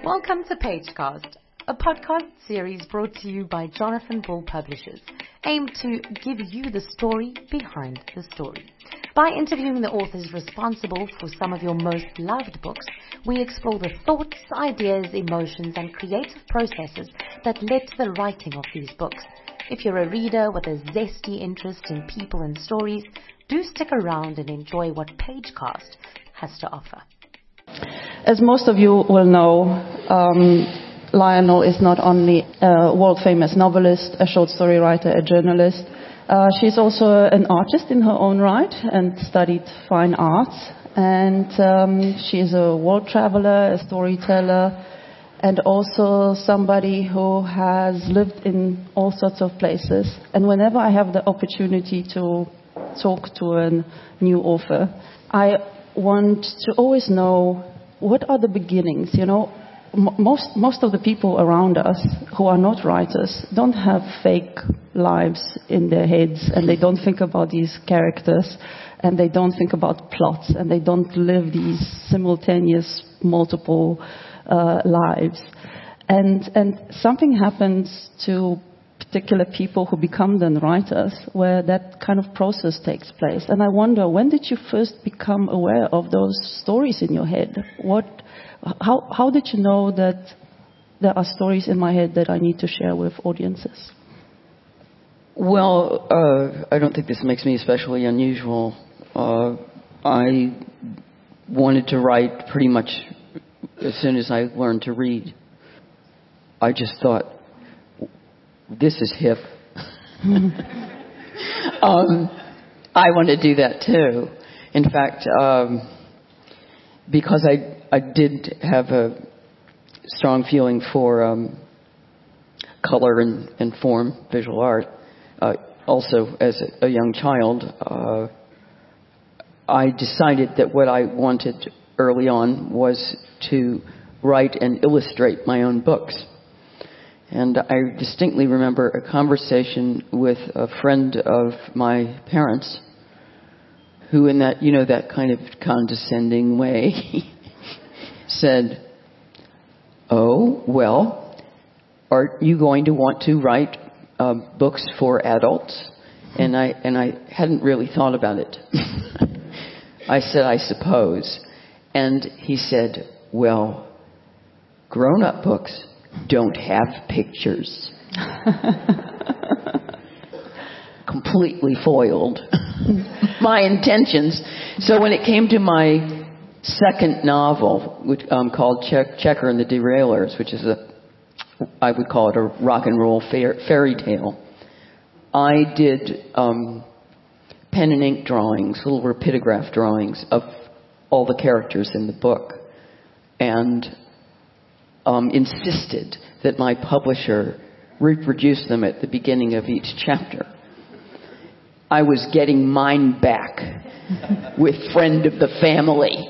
Welcome to Pagecast, a podcast series brought to you by Jonathan Bull Publishers, aimed to give you the story behind the story. By interviewing the authors responsible for some of your most loved books, we explore the thoughts, ideas, emotions, and creative processes that led to the writing of these books. If you're a reader with a zesty interest in people and stories, do stick around and enjoy what Pagecast has to offer. As most of you will know, Lionel is not only a world-famous novelist, a short story writer, a journalist. She's also an artist in her own right and studied fine arts. And she's a world traveler, a storyteller, and also somebody who has lived in all sorts of places. And whenever I have the opportunity to talk to a new author, I want to always know, what are the beginnings? You know, most of the people around us who are not writers don't have fake lives in their heads, and they don't think about these characters, and they don't think about plots, and they don't live these simultaneous multiple lives. And something happens to particular people who become then writers where that kind of process takes place. And I wonder, when did you first become aware of those stories in your head? How did you know that there are stories in my head that I need to share with audiences? Well, I don't think this makes me especially unusual. I wanted to write pretty much as soon as I learned to read. I just thought, this is hip. I want to do that too. In fact, because I did have a strong feeling for color and form, visual art. Also, as a young child, I decided that what I wanted early on was to write and illustrate my own books. And I distinctly remember a conversation with a friend of my parents who, in that, you know, that kind of condescending way, said, "Oh, well, are you going to want to write books for adults?" And I hadn't really thought about it. I said, "I suppose." And he said, "Well, grown-up books don't have pictures." Completely foiled my intentions. So when it came to my second novel, which called Checker and the Derailers, which is I would call it a rock and roll fairy tale, I did pen and ink drawings, little rapidograph drawings of all the characters in the book, and insisted that my publisher reproduce them at the beginning of each chapter. I was getting mine back with friend of the family.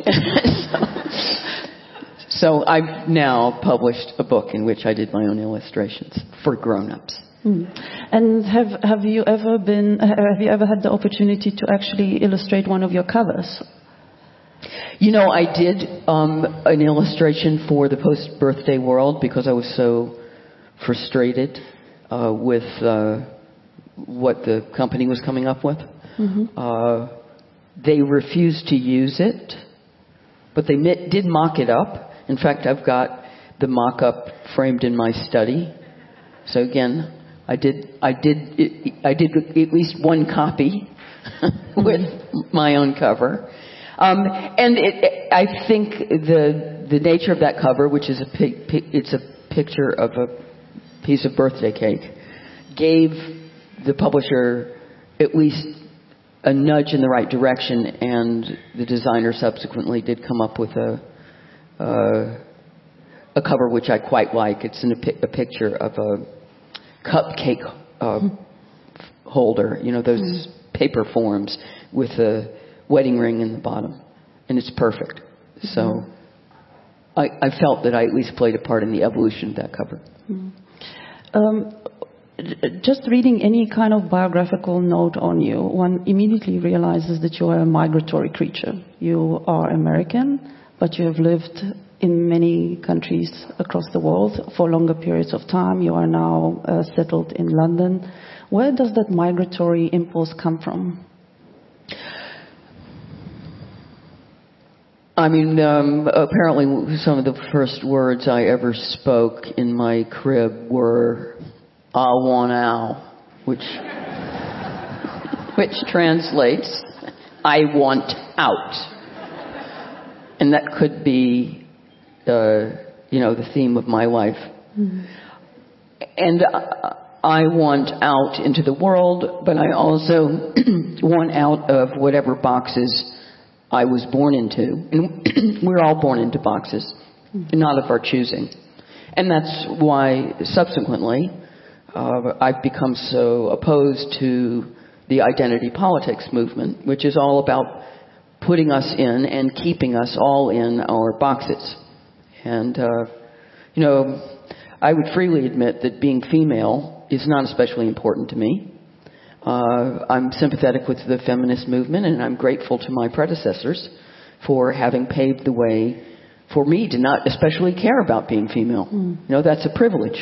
So I've now published a book in which I did my own illustrations for grown-ups. And have you ever had the opportunity to actually illustrate one of your covers? You know, I did an illustration for the Post-Birthday World because I was so frustrated with what the company was coming up with. Mm-hmm. They refused to use it, but they did mock it up. In fact, I've got the mock-up framed in my study. So again, I did at least one copy with my own cover. And I think the nature of that cover, which is it's a picture of a piece of birthday cake, gave the publisher at least a nudge in the right direction, and the designer subsequently did come up with a cover which I quite like. It's a picture of a cupcake holder, you know, those paper forms with a wedding ring in the bottom, and it's perfect. So I felt that I at least played a part in the evolution of that cover. Just reading any kind of biographical note on you, one immediately realizes that you are a migratory creature. You are American, but you have lived in many countries across the world for longer periods of time. You are now settled in London. Where does that migratory impulse come from? I mean, apparently some of the first words I ever spoke in my crib were "I want out," which translates, "I want out." And that could be, the theme of my life. Mm-hmm. And I want out into the world, but I also want out of whatever boxes I was born into. And we're all born into boxes, not of our choosing. And that's why subsequently I've become so opposed to the identity politics movement, which is all about putting us in and keeping us all in our boxes. And, I would freely admit that being female is not especially important to me. I'm sympathetic with the feminist movement, and I'm grateful to my predecessors for having paved the way for me to not especially care about being female. That's a privilege.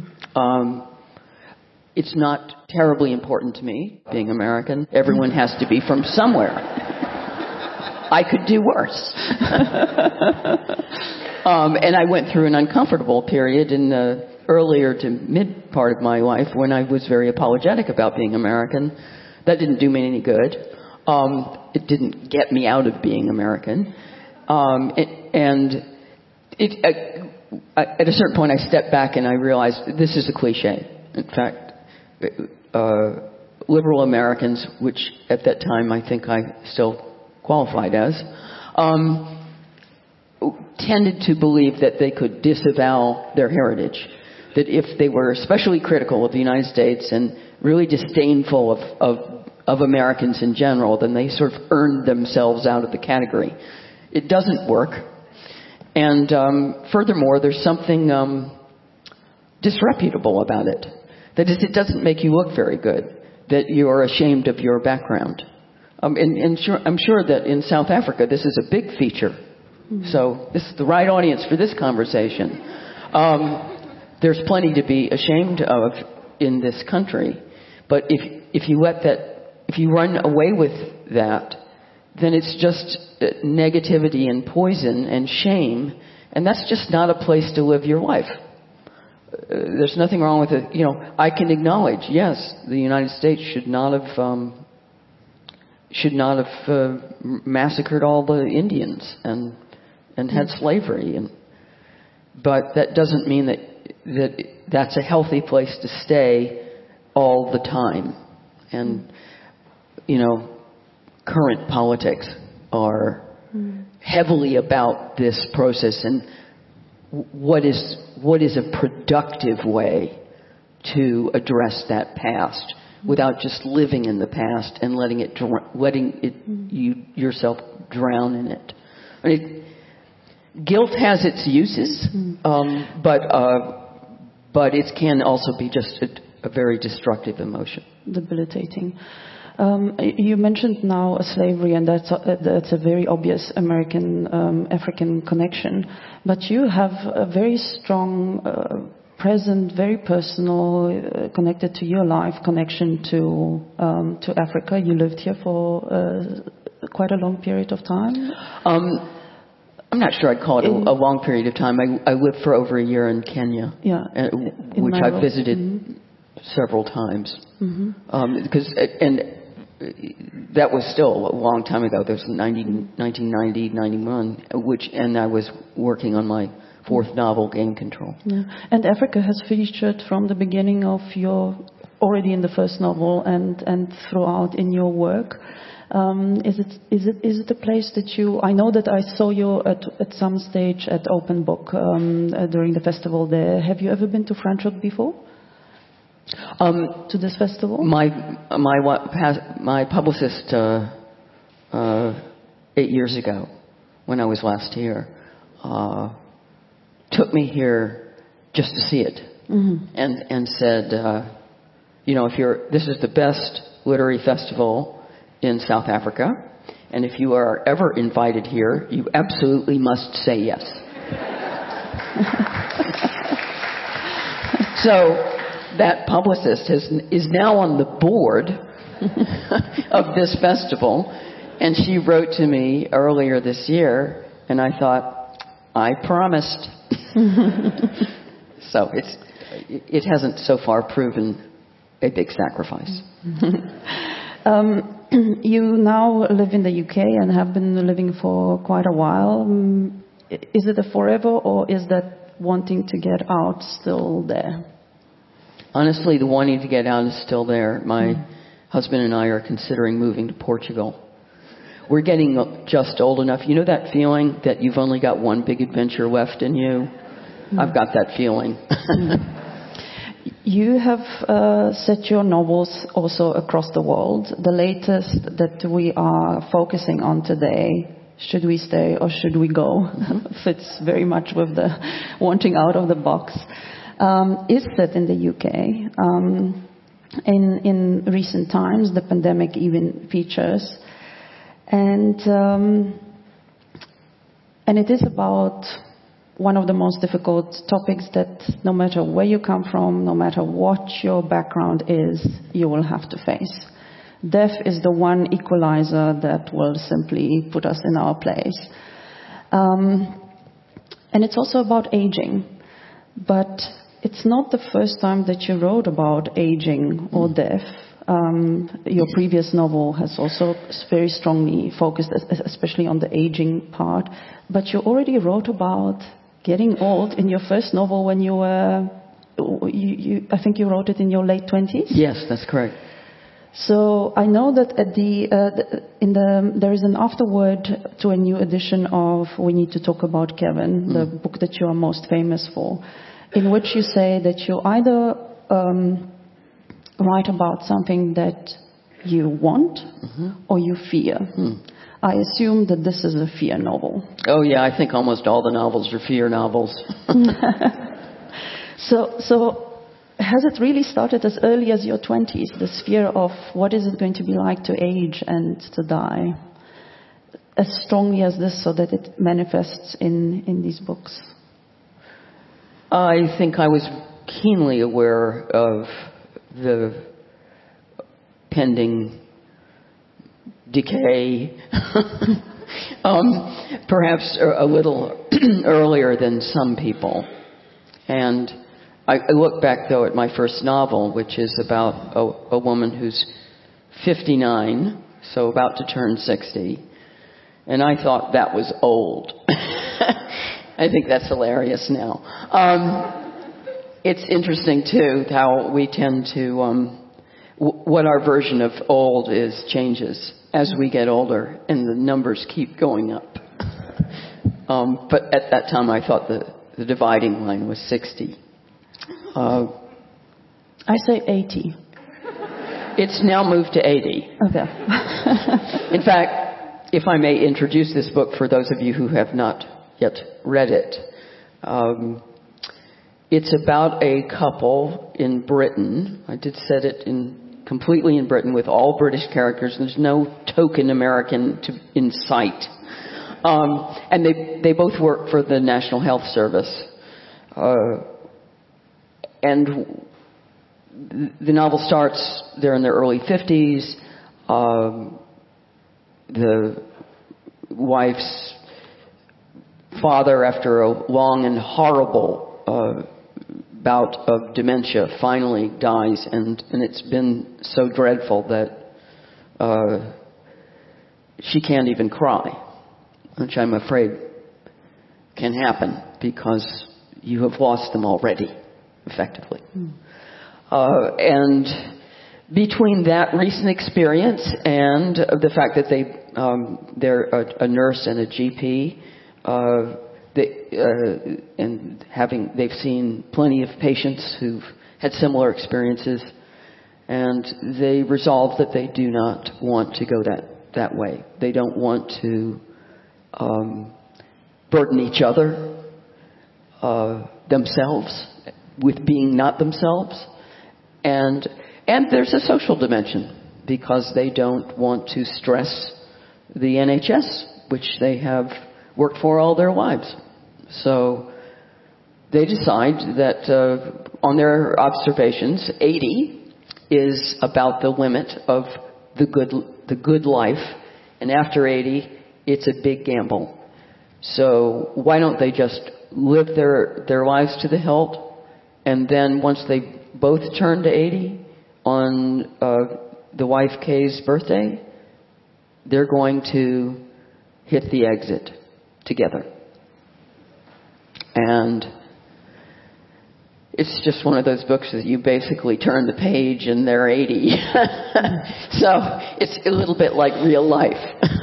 It's not terribly important to me, being American. Everyone has to be from somewhere. I could do worse. And I went through an uncomfortable period in the earlier to mid part of my life when I was very apologetic about being American. That didn't do me any good. It didn't get me out of being American. At a certain point I stepped back and I realized this is a cliche. In fact, liberal Americans, which at that time I think I still qualified as, tended to believe that they could disavow their heritage. That if they were especially critical of the United States and really disdainful of Americans in general, then they sort of earned themselves out of the category. It doesn't work. And furthermore, there's something disreputable about it. That is, it doesn't make you look very good, that you are ashamed of your background. I'm sure that in South Africa this is a big feature. So this is the right audience for this conversation. There's plenty to be ashamed of in this country, but if you run away with that, then it's just negativity and poison and shame, and that's just not a place to live your life. There's nothing wrong with it. I can acknowledge, yes, the United States should not have massacred all the Indians and had slavery, but that doesn't mean that's a healthy place to stay all the time. And current politics are heavily about this process and what is a productive way to address that past without just living in the past and letting yourself drown in it. I mean, guilt has its uses, but it can also be just a very destructive emotion. Debilitating. You mentioned now slavery, and that's a very obvious American-African connection. But you have a very strong, present, very personal, connected to your life connection to Africa. You lived here for quite a long period of time. I'm not sure I'd call it a long period of time. I lived for over a year in Kenya, which I've visited several times. Because that was still a long time ago. That was 1990, 91, and I was working on my fourth novel, Game Control. Yeah. And Africa has featured from the beginning of already in the first novel and throughout in your work. Is it a place that I know that I saw you at some stage at Open Book during the festival there. Have you ever been to Franschhoek before? To this festival? My publicist 8 years ago, when I was last here, took me here just to see it, and said, this is the best literary festival in South Africa, And if you are ever invited here, you absolutely must say yes. So that publicist is now on the board of this festival, and she wrote to me earlier this year, and I thought, I promised. So it hasn't so far proven a big sacrifice. You now live in the UK and have been living for quite a while. Is it a forever, or is that wanting to get out still there? Honestly, the wanting to get out is still there. My husband and I are considering moving to Portugal. We're getting just old enough. You know that feeling that you've only got one big adventure left in you? I've got that feeling. You have set your novels also across the world. The latest that we are focusing on today, Should We Stay or Should We Go, fits very much with the wanting out of the box, is set in the UK. In recent times, the pandemic even features. And it is about one of the most difficult topics that no matter where you come from, no matter what your background is, you will have to face. Death is the one equalizer that will simply put us in our place. And it's also about aging. But it's not the first time that you wrote about aging or death. Your previous novel has also very strongly focused, especially on the aging part. But you already wrote about getting old in your first novel when you were, I think you wrote it in your late 20s? Yes, that's correct. So I know that at there is an afterword to a new edition of We Need to Talk About Kevin, the book that you are most famous for, in which you say that you either write about something that you want or you fear. I assume that this is a fear novel. Oh yeah, I think almost all the novels are fear novels. So has it really started as early as your 20s, this fear of what is it going to be like to age and to die, as strongly as this, so that it manifests in these books? I think I was keenly aware of the pending decay, perhaps a little earlier than some people. And I look back, though, at my first novel, which is about a woman who's 59, so about to turn 60, and I thought that was old. I think that's hilarious now. It's interesting, too, how we tend to, what our version of old is changes as we get older, and the numbers keep going up. But at that time, I thought the dividing line was 60. I say 80. It's now moved to 80. Okay. In fact, if I may introduce this book for those of you who have not yet read it, it's about a couple in Britain. I did set it completely in Britain with all British characters. There's no token American in sight. And they both work for the National Health Service. And the novel starts, they're in their early 50s. The wife's father, after a long and horrible bout of dementia, finally dies, and it's been so dreadful that she can't even cry, which I'm afraid can happen because you have lost them already, effectively. And between that recent experience and the fact that they're a nurse and a GP, they've seen plenty of patients who've had similar experiences, and they resolve that they do not want to go that way. They don't want to burden each other, themselves, with being not themselves. And there's a social dimension, because they don't want to stress the NHS, which they have worked for all their lives. So they decide that on their observations, 80 is about the limit of the good life, and after 80, it's a big gamble. So why don't they just live their lives to the hilt, and then once they both turn to 80 on the wife Kay's birthday, they're going to hit the exit together. And it's just one of those books that you basically turn the page and they're 80. So it's a little bit like real life.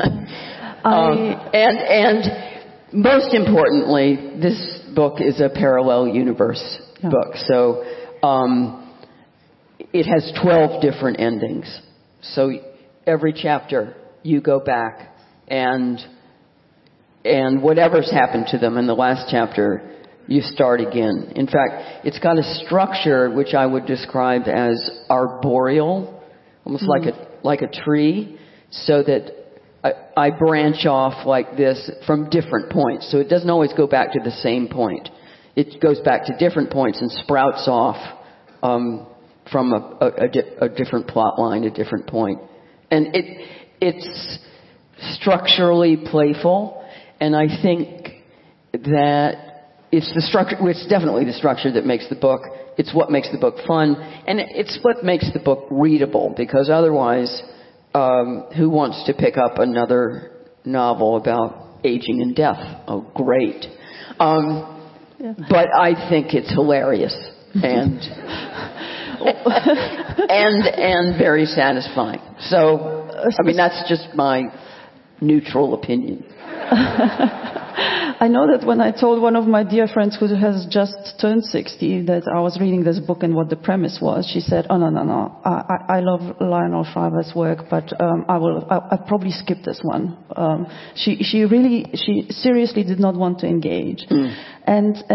And most importantly, this book is a parallel universe book. So it has 12 different endings. So every chapter you go back and whatever's happened to them in the last chapter, you start again. In fact, it's got a structure which I would describe as arboreal, almost like a tree, so that I branch off like this from different points. So it doesn't always go back to the same point. It goes back to different points and sprouts off from a different plot line, a different point. And it's structurally playful, and I think that it's the structure. It's definitely the structure that makes the book. It's what makes the book fun, and it's what makes the book readable. Because otherwise, who wants to pick up another novel about aging and death? Oh, great! But I think it's hilarious and and very satisfying. So, I mean, that's just my neutral opinion. I know that when I told one of my dear friends who has just turned 60 that I was reading this book and what the premise was, she said, "Oh, no. I love Lionel Shriver's work, but I'll probably skip this one." She seriously did not want to engage. And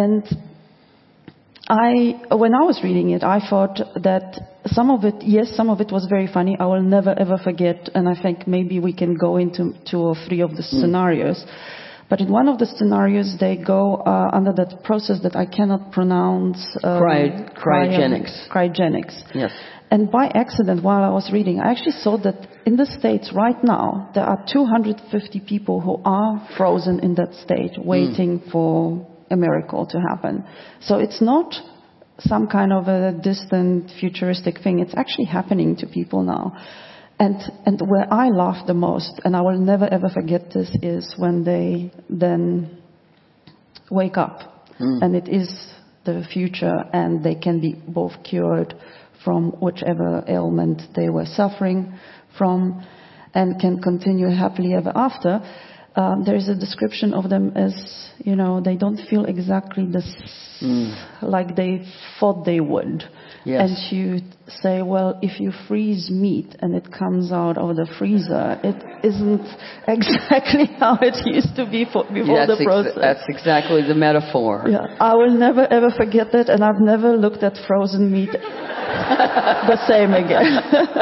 when I was reading it, I thought that some of it was very funny. I will never ever forget, and I think maybe we can go into 2 or 3 of the scenarios. But in one of the scenarios, they go under that process that I cannot pronounce. Cryogenics. Cryogenics. Yes. And by accident, while I was reading, I actually saw that in the States right now, there are 250 people who are frozen in that state, waiting for a miracle to happen. So it's not some kind of a distant, futuristic thing. It's actually happening to people now. And where I laugh the most, and I will never ever forget this, is when they then wake up. And it is the future, and they can be both cured from whichever ailment they were suffering from, and can continue happily ever after. There is a description of them as, they don't feel exactly like they thought they would. Yes. And you say, well, if you freeze meat and it comes out of the freezer, it isn't exactly how it used to be before the process. That's exactly the metaphor. Yeah, I will never ever forget that, and I've never looked at frozen meat the same again.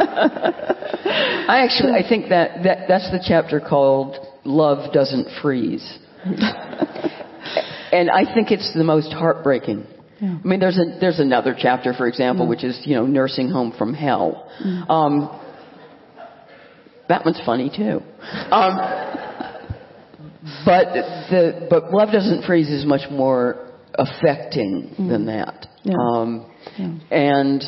I think that's the chapter called Love Doesn't Freeze. And I think it's the most heartbreaking. Yeah. I mean, there's another chapter, for example, which is, Nursing Home from Hell. That one's funny too. But Love Doesn't Freeze is much more affecting than that. Yeah. And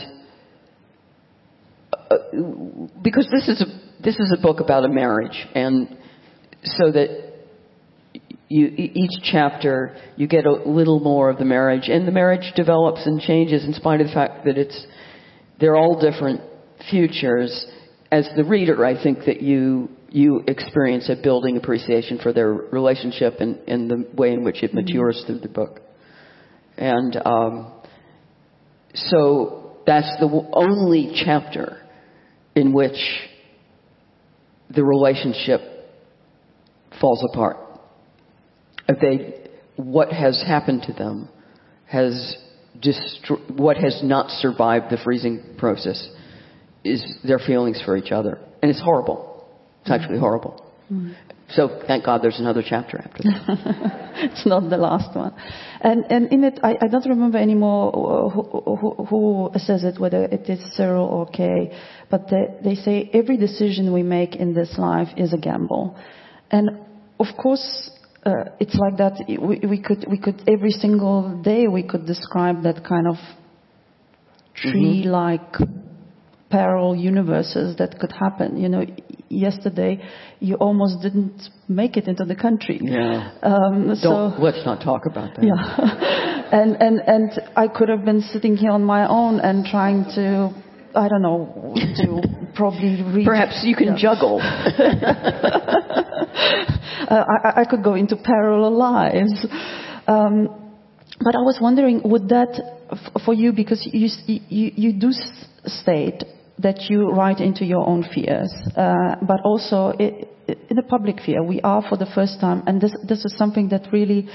because this is a book about a marriage, and so that each chapter you get a little more of the marriage, and the marriage develops and changes in spite of the fact that they're all different futures. As the reader, I think that you experience a building appreciation for their relationship and the way in which it matures through the book. And so that's the only chapter in which the relationship falls apart. What has happened to them what has not survived the freezing process is their feelings for each other. And it's horrible. It's actually horrible. So thank God there's another chapter after that. It's not the last one. And in it, I don't remember anymore who says it, whether it is Cyril or Kay, but they say every decision we make in this life is a gamble. And of course, it's like that. We could every single day we could describe that kind of tree-like parallel universes that could happen. You know, yesterday you almost didn't make it into the country. Yeah. Let's not talk about that. Yeah. and I could have been sitting here on my own and trying to, I don't know, to probably read. Perhaps you can juggle. I could go into parallel lives. But I was wondering, would that, for you, because you do state that you write into your own fears, but also in a public fear. We are for the first time, and this is something that really,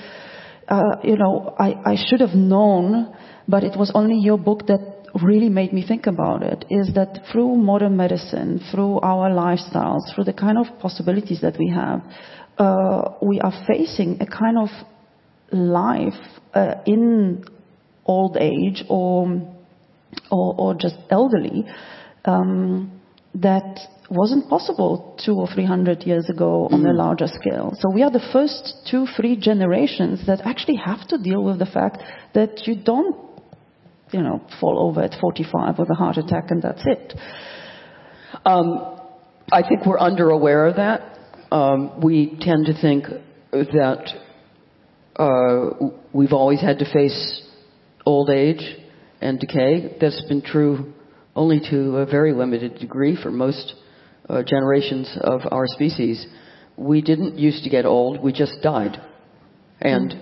I should have known, but it was only your book that really made me think about it, is that through modern medicine, through our lifestyles, through the kind of possibilities that we have, we are facing a kind of life in old age or just elderly that wasn't possible 200 or 300 years ago on a larger scale. So we are the first 2-3 generations that actually have to deal with the fact that you don't, fall over at 45 with a heart attack and that's it. I think we're under-aware of that. We tend to think that we've always had to face old age and decay. That's been true only to a very limited degree for most generations of our species. We didn't used to get old, we just died. And,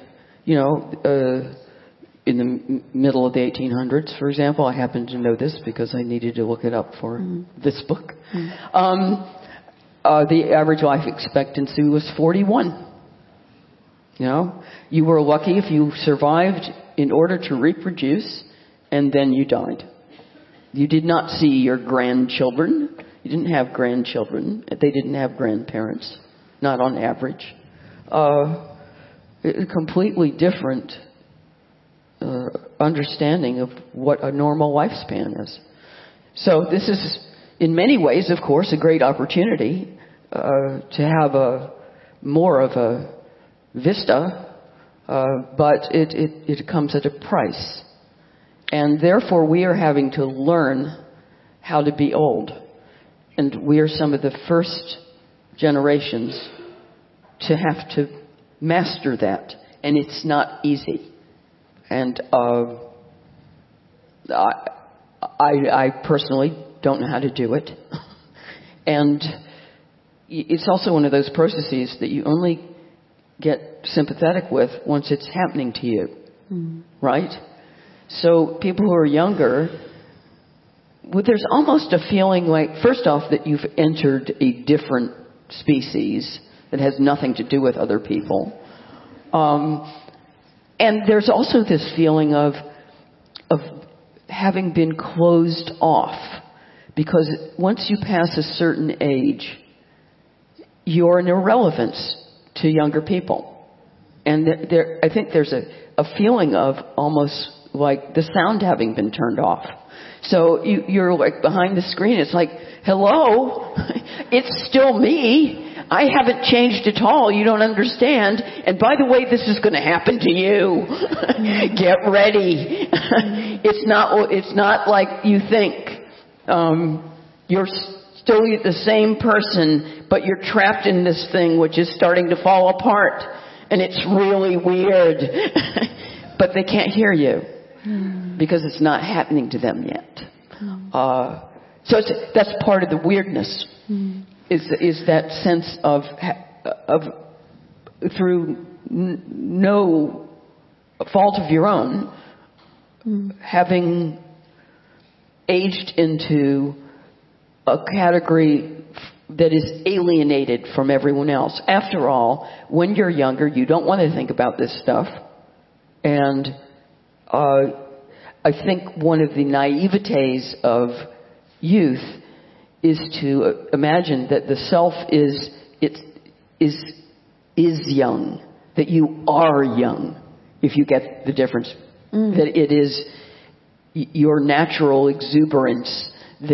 in the middle of the 1800s, for example, I happen to know this because I needed to look it up for this book. The average life expectancy was 41. You were lucky if you survived in order to reproduce, and then you died. You did not see your grandchildren. You didn't have grandchildren. They didn't have grandparents, not on average. A completely different understanding of what a normal lifespan is. So this is, in many ways, of course, a great opportunity to have more of a vista, but it comes at a price. And therefore, we are having to learn how to be old. And we are some of the first generations to have to master that. And it's not easy. And I personally don't know how to do it. And it's also one of those processes that you only get sympathetic with once it's happening to you. Right? So people who are younger, there's almost a feeling like, first off, that you've entered a different species that has nothing to do with other people. And there's also this feeling of having been closed off. Because once you pass a certain age, you're an irrelevance to younger people. And I think there's a feeling of almost like the sound having been turned off. So you're like behind the screen. It's like, hello, it's still me. I haven't changed at all. You don't understand. And by the way, this is going to happen to you. Get ready. It's not like you think. You're still the same person, but you're trapped in this thing which is starting to fall apart. And it's really weird. But they can't hear you because it's not happening to them yet. So that's part of the weirdness. Is that sense of through no fault of your own, having aged into a category that is alienated from everyone else. After all, when you're younger, you don't want to think about this stuff. And I think one of the naivetés of youth is to imagine that the self is is young, that you are young, if you get the difference, that it is your natural exuberance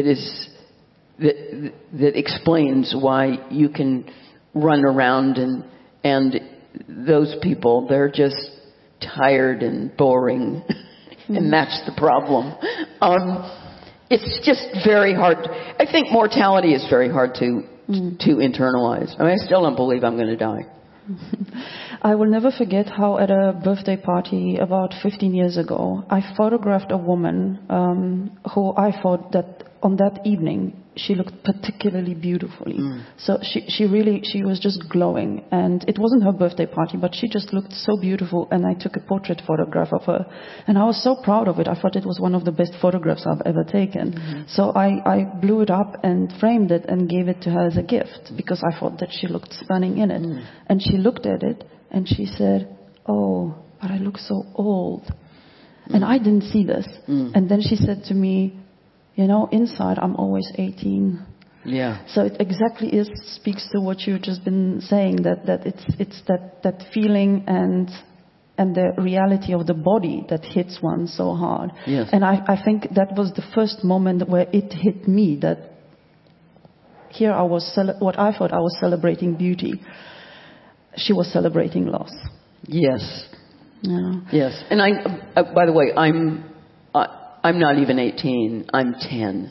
that explains why you can run around and those people, they're just tired and boring, and that's the problem. It's just very hard. I think mortality is very hard to internalize. I mean, I still don't believe I'm going to die. I will never forget how at a birthday party about 15 years ago, I photographed a woman who I thought that on that evening she looked particularly beautifully. So she was just glowing, and it wasn't her birthday party, but she just looked so beautiful, and I took a portrait photograph of her, and I was so proud of it. I thought it was one of the best photographs I've ever taken. So I blew it up and framed it and gave it to her as a gift because I thought that she looked stunning in it. And she looked at it and she said, "Oh, but I look so old." And I didn't see this. And then she said to me, "You know, inside I'm always 18." Yeah. So it exactly speaks to what you've just been saying, that it's that feeling and the reality of the body that hits one so hard. Yes. And I think that was the first moment where it hit me that here I was what I thought I was celebrating beauty. She was celebrating loss. Yes. Yeah. Yes. And by the way, I'm not even 18. I'm 10.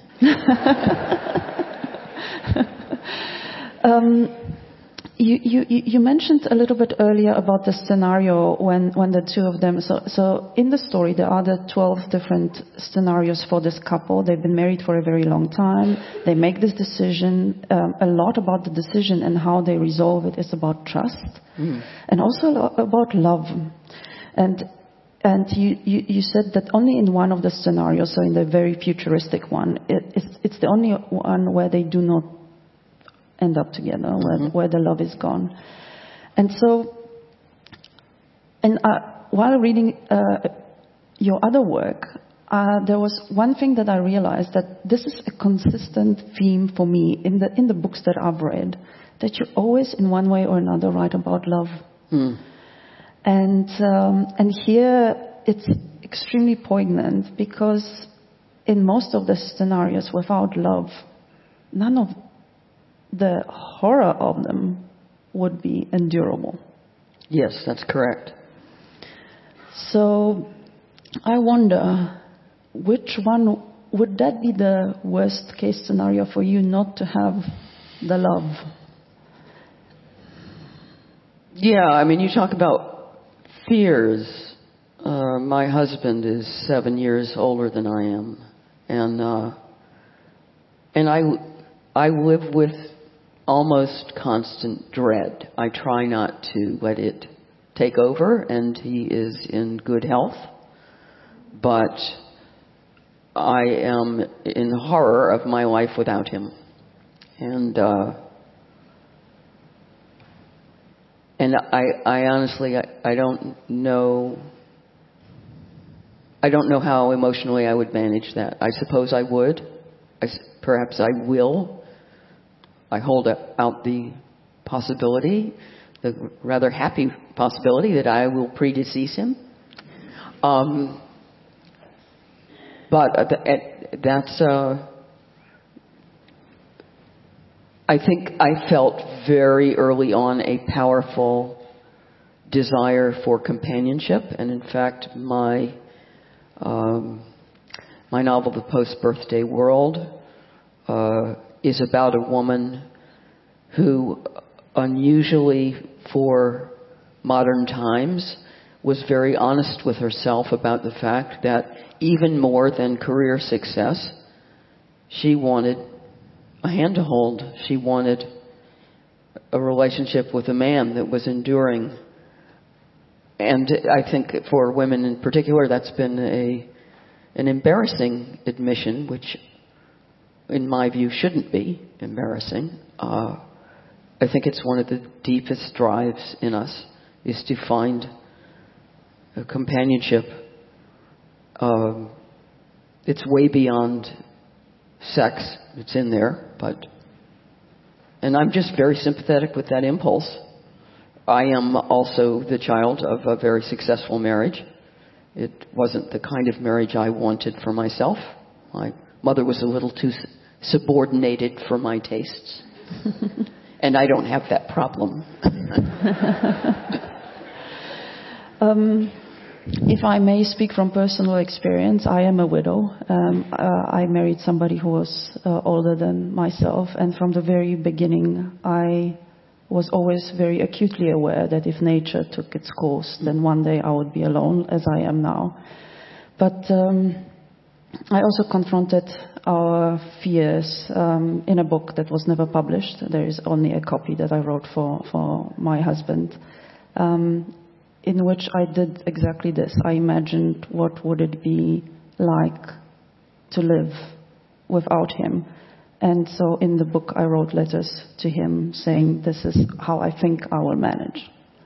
You mentioned a little bit earlier about the scenario when the two of them. So in the story there are the 12 different scenarios for this couple. They've been married for a very long time. They make this decision. A lot about the decision and how they resolve it is about trust, and also about love. And you said that only in one of the scenarios, so in the very futuristic one, it's the only one where they do not end up together, where the love is gone. And so, while reading your other work, there was one thing that I realized, that this is a consistent theme for me in the books that I've read, that you always, in one way or another, write about love. And here it's extremely poignant because in most of the scenarios without love, none of the horror of them would be endurable. Yes, that's correct. So I wonder, which one would that be the worst case scenario for you, not to have the love? Yeah, I mean, you talk about fears. My husband is 7 years older than I am, and I live with almost constant dread. I try not to let it take over, and he is in good health, but I am in horror of my life without him, and I honestly, I don't know how emotionally I would manage that. I suppose I would. Perhaps I will. I hold out the possibility, the rather happy possibility, that I will predecease him. But that's... I think I felt very early on a powerful desire for companionship, and in fact, my novel, The Post-Birthday World, is about a woman who, unusually for modern times, was very honest with herself about the fact that even more than career success, she wanted a hand to hold. She wanted a relationship with a man that was enduring. And I think for women in particular, that's been an embarrassing admission, which in my view shouldn't be embarrassing. I think it's one of the deepest drives in us, is to find a companionship. It's way beyond sex. It's in there, and I'm just very sympathetic with that impulse. I am also the child of a very successful marriage. It wasn't the kind of marriage I wanted for myself. My mother was a little too subordinated for my tastes. And I don't have that problem. If I may speak from personal experience, I am a widow. I married somebody who was older than myself, and from the very beginning I was always very acutely aware that if nature took its course, then one day I would be alone, as I am now. But I also confronted our fears in a book that was never published. There is only a copy that I wrote for my husband, in which I did exactly this. I imagined what would it be like to live without him. And so in the book I wrote letters to him saying, this is how I think I will manage.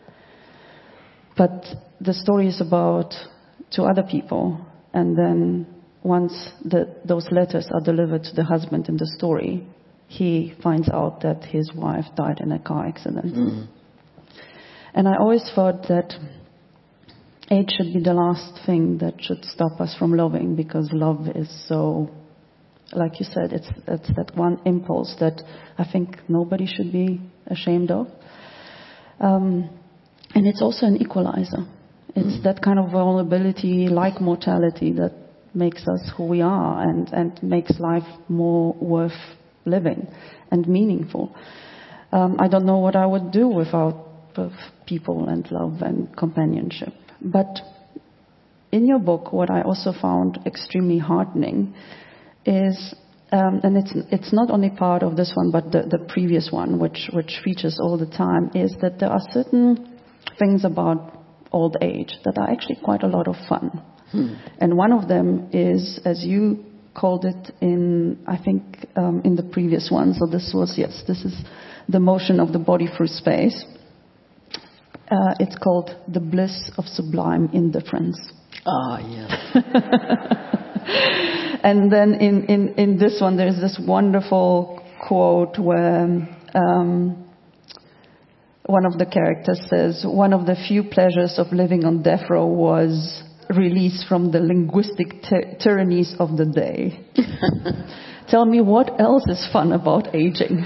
But the story is about two other people, and then once those letters are delivered to the husband in the story, he finds out that his wife died in a car accident. Mm. And I always thought that age should be the last thing that should stop us from loving, because love is so, like you said, it's that one impulse that I think nobody should be ashamed of. And it's also an equalizer. It's that kind of vulnerability, like mortality, that makes us who we are and makes life more worth living and meaningful. I don't know what I would do without people and love and companionship. But in your book, what I also found extremely heartening is, and it's not only part of this one, but the previous one, which features all the time, is that there are certain things about old age that are actually quite a lot of fun. And one of them is, as you called it in, I think, in the previous one, so this is the motion of the body through space. It's called The Bliss of Sublime Indifference. Ah, yes. And then in this one, there's this wonderful quote where one of the characters says, one of the few pleasures of living on death row was release from the linguistic tyrannies of the day. Tell me, what else is fun about aging?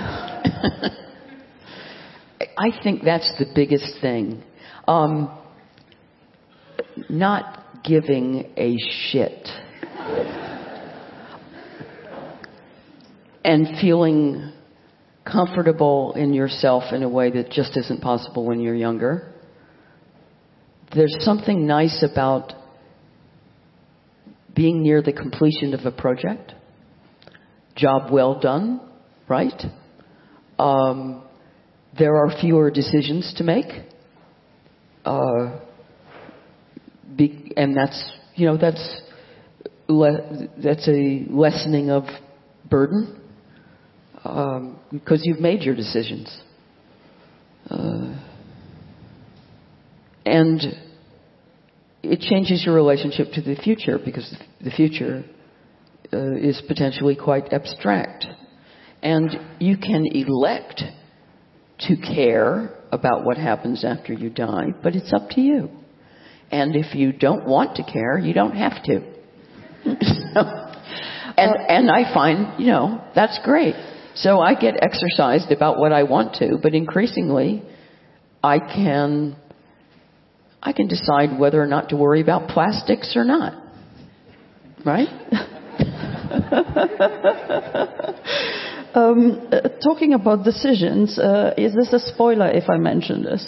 I think that's the biggest thing. Not giving a shit. And feeling comfortable in yourself in a way that just isn't possible when you're younger. There's something nice about being near the completion of a project. Job well done, right? There are fewer decisions to make. And that's a lessening of burden. Because you've made your decisions. And it changes your relationship to the future, because the future is potentially quite abstract. And you can elect to care about what happens after you die, but it's up to you. And if you don't want to care, you don't have to. And I find, that's great. So I get exercised about what I want to, but increasingly I can decide whether or not to worry about plastics or not. Right? Talking about decisions, is this a spoiler if I mention this?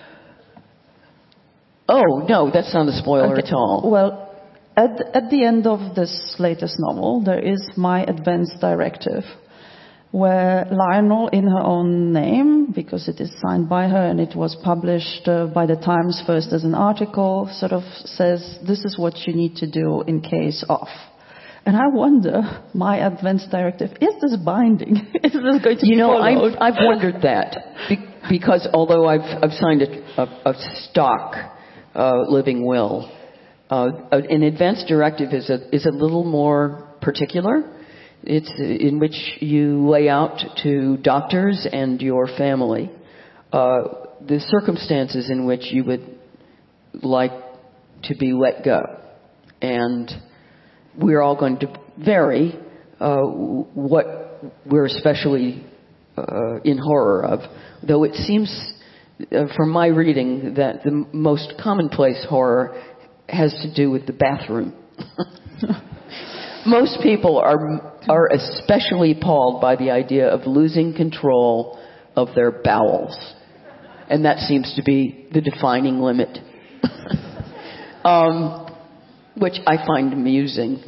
Oh, no, that's not a spoiler at all. Well, at the end of this latest novel, there is my advance directive, where Lionel, in her own name, because it is signed by her and it was published by the Times first as an article, sort of says, this is what you need to do in case of. And I wonder, my advance directive, is this binding? Is this going to be followed? I've wondered that. Because although I've signed a stock living will, an advance directive is a little more particular. It's in which you lay out to doctors and your family the circumstances in which you would like to be let go. And we're all going to vary what we're especially in horror of, though it seems from my reading that the most commonplace horror has to do with the bathroom. Most people are especially appalled by the idea of losing control of their bowels. And that seems to be the defining limit. Which I find amusing.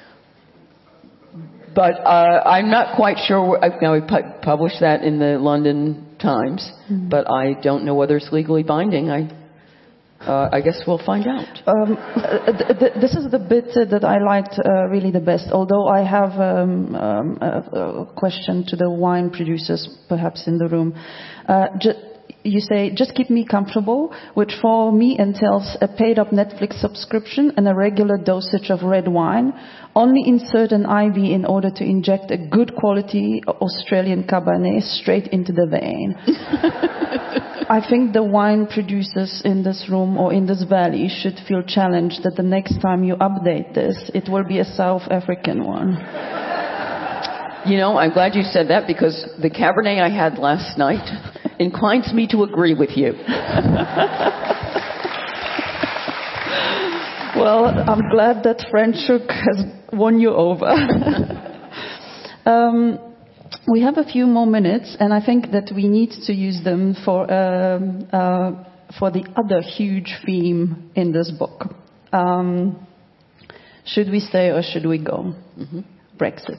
But I'm not quite sure. Now, we published that in the London Times, but I don't know whether it's legally binding. I guess we'll find out. This is the bit that I liked really the best, although I have a question to the wine producers perhaps in the room. You say, just keep me comfortable, which for me entails a paid-up Netflix subscription and a regular dosage of red wine. Only insert an IV in order to inject a good quality Australian Cabernet straight into the vein. I think the wine producers in this room or in this valley should feel challenged that the next time you update this, it will be a South African one. You know, I'm glad you said that, because the Cabernet I had last night inclines me to agree with you. Well, I'm glad that Franschhoek has won you over. We have a few more minutes, and I think that we need to use them for the other huge theme in this book. Should we stay or should we go? Mm-hmm. Brexit.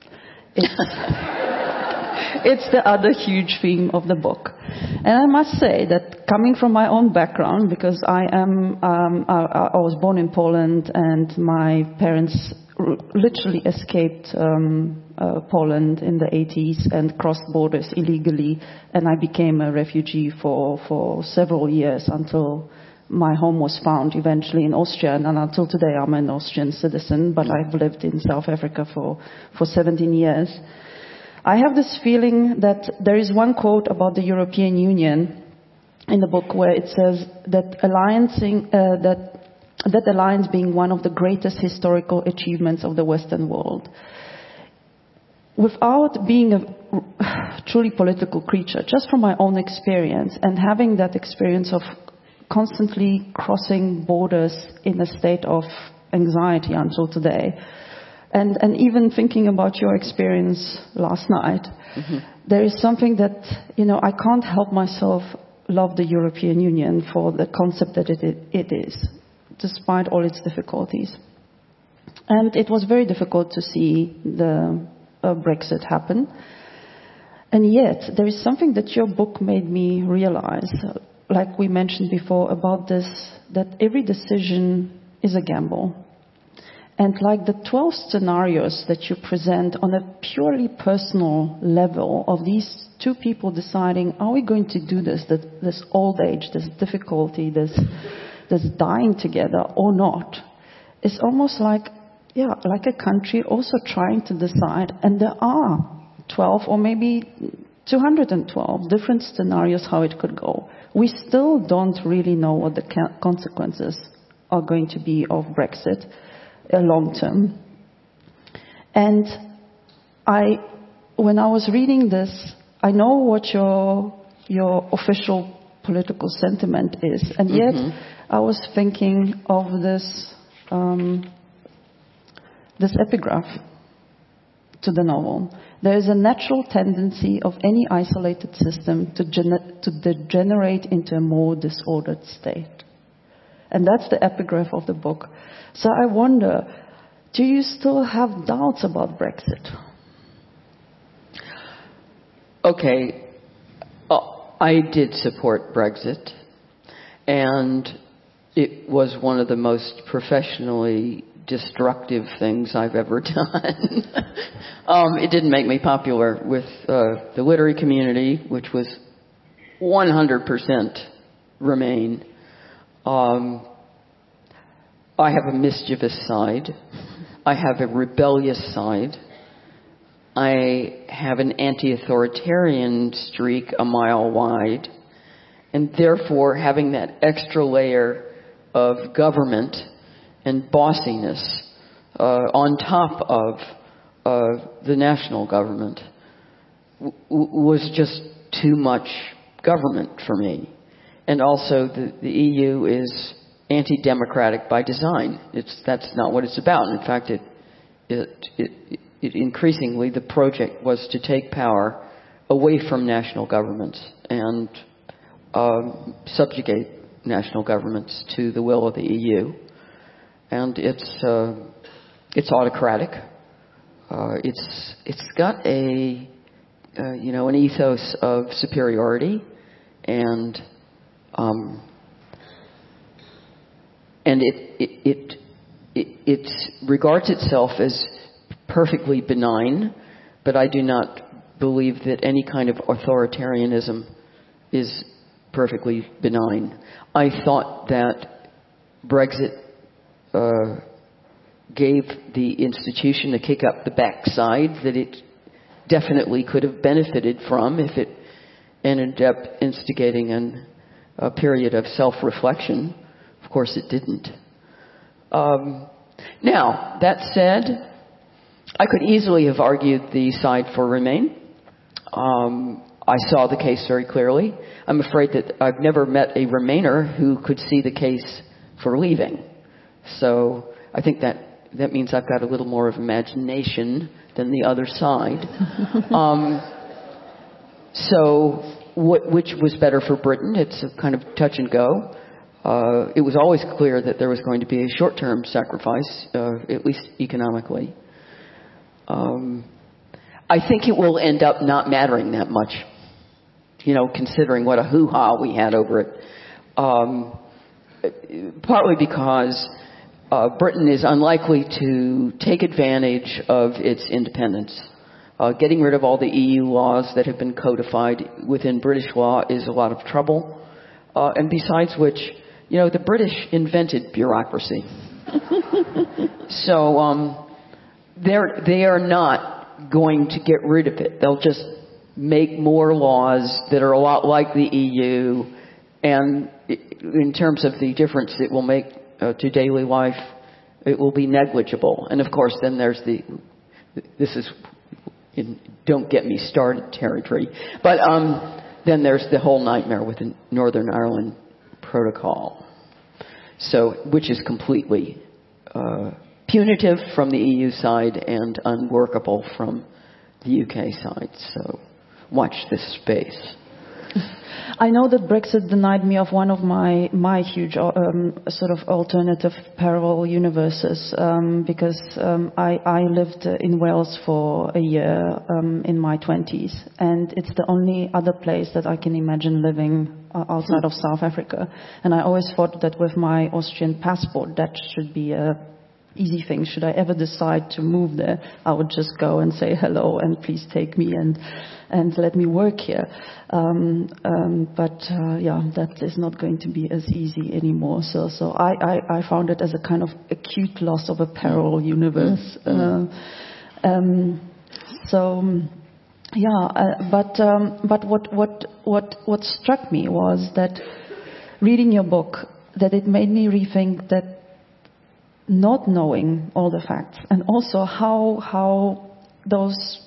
It's the other huge theme of the book. And I must say that coming from my own background, because I was born in Poland and my parents literally escaped Poland in the 80s and crossed borders illegally, and I became a refugee for several years until my home was found eventually in Austria, and until today I'm an Austrian citizen, but I've lived in South Africa for 17 years. I have this feeling that there is one quote about the European Union in the book where it says that that alliance being one of the greatest historical achievements of the Western world. Without being a truly political creature, just from my own experience and having that experience of constantly crossing borders in a state of anxiety until today, and even thinking about your experience last night, there is something that, I can't help myself love the European Union for the concept that it is, despite all its difficulties. And it was very difficult to see the Brexit happen. And yet, there is something that your book made me realize, like we mentioned before, about this, that every decision is a gamble. And like the 12 scenarios that you present on a purely personal level of these two people deciding, are we going to do this old age, this difficulty, this dying together or not, it's almost like a country also trying to decide, and there are 12 or maybe 212 different scenarios how it could go. We still don't really know what the consequences are going to be of Brexit long term. And when I was reading this, I know what your official political sentiment is, and yet I was thinking of this epigraph to the novel. There is a natural tendency of any isolated system to degenerate into a more disordered state. And that's the epigraph of the book. So I wonder, do you still have doubts about Brexit? Okay. I did support Brexit, and it was one of the most professionally destructive things I've ever done. It didn't make me popular with the literary community, which was 100% Remain. I have a mischievous side. I have a rebellious side. I have an anti-authoritarian streak a mile wide. and therefore having that extra layer of government and bossiness on top of the national government was just too much government for me. And also the EU is anti-democratic by design. That's not what it's about. In fact, it increasingly the project was to take power away from national governments and subjugate national governments to the will of the EU. And it's autocratic. It's got an ethos of superiority, and it regards itself as perfectly benign, but I do not believe that any kind of authoritarianism is perfectly benign. I thought that Brexit gave the institution a kick up the backside that it definitely could have benefited from if it ended up instigating a period of self-reflection. Of course, it didn't. Now, that said, I could easily have argued the side for Remain. I saw the case very clearly. I'm afraid that I've never met a Remainer who could see the case for leaving. So I think that means I've got a little more of imagination than the other side. So which was better for Britain? It's a kind of touch and go. It was always clear that there was going to be a short-term sacrifice, at least economically. I think it will end up not mattering that much, considering what a hoo-ha we had over it. Partly because Britain is unlikely to take advantage of its independence. Getting rid of all the EU laws that have been codified within British law is a lot of trouble. And besides which, the British invented bureaucracy. So they are not going to get rid of it. They'll just make more laws that are a lot like the EU, and in terms of the difference it will make to daily life, it will be negligible. And of course, then there's this is in don't get me started territory, but then there's the whole nightmare with the Northern Ireland Protocol, which is completely punitive from the EU side and unworkable from the UK side. So watch this space. I know that Brexit denied me of one of my huge sort of alternative parallel universes because I lived in Wales for a year in my 20s, and it's the only other place that I can imagine living outside of South Africa. And I always thought that with my Austrian passport, that should be a easy thing. Should I ever decide to move there, I would just go and say hello and please take me and let me work here. But that is not going to be as easy anymore. So I found it as a kind of acute loss of a parallel universe. But what struck me was that reading your book, that it made me rethink that not knowing all the facts, and also how those,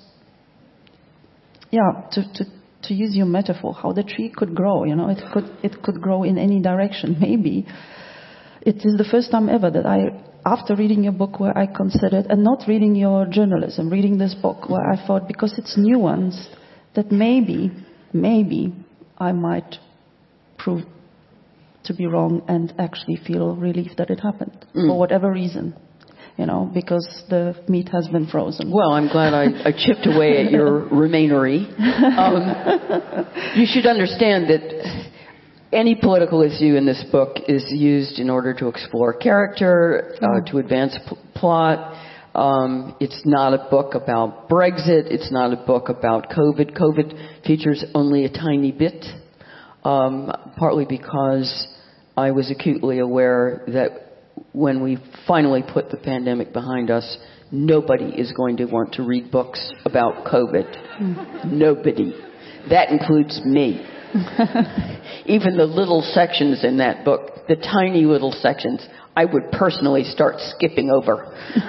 to use your metaphor, how the tree could grow. It could grow in any direction. Maybe it is the first time ever that after reading your book, where I considered, and not reading your journalism, reading this book, where I thought, because it's nuanced, that maybe I might prove to be wrong and actually feel relief that it happened for whatever reason, because the meat has been frozen. Well, I'm glad I chipped away at your remainery. You should understand that any political issue in this book is used in order to explore character, to advance plot. It's not a book about Brexit. It's not a book about COVID. COVID features only a tiny bit. Partly because I was acutely aware that when we finally put the pandemic behind us, nobody is going to want to read books about COVID. Nobody. That includes me. Even the little sections in that book, the tiny little sections, I would personally start skipping over.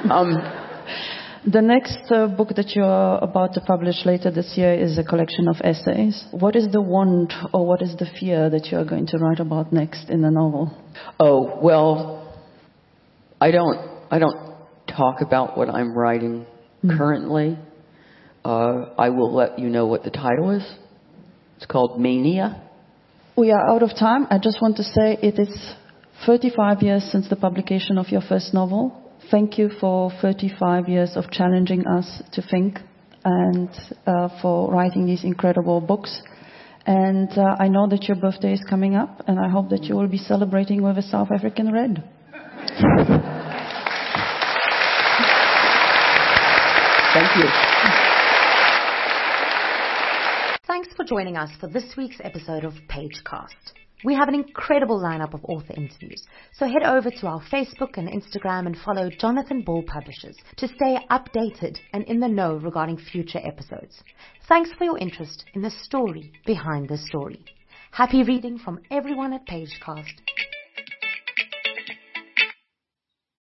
The next book that you are about to publish later this year is a collection of essays. What is the want or what is the fear that you are going to write about next in the novel? Oh, well, I don't talk about what I'm writing currently. I will let you know what the title is. It's called Mania. We are out of time. I just want to say it is 35 years since the publication of your first novel. Thank you for 35 years of challenging us to think and for writing these incredible books. And I know that your birthday is coming up, and I hope that you will be celebrating with a South African red. Thank you. Thanks for joining us for this week's episode of Pagecast. We have an incredible lineup of author interviews, so head over to our Facebook and Instagram and follow Jonathan Ball Publishers to stay updated and in the know regarding future episodes. Thanks for your interest in the story behind the story. Happy reading from everyone at Pagecast.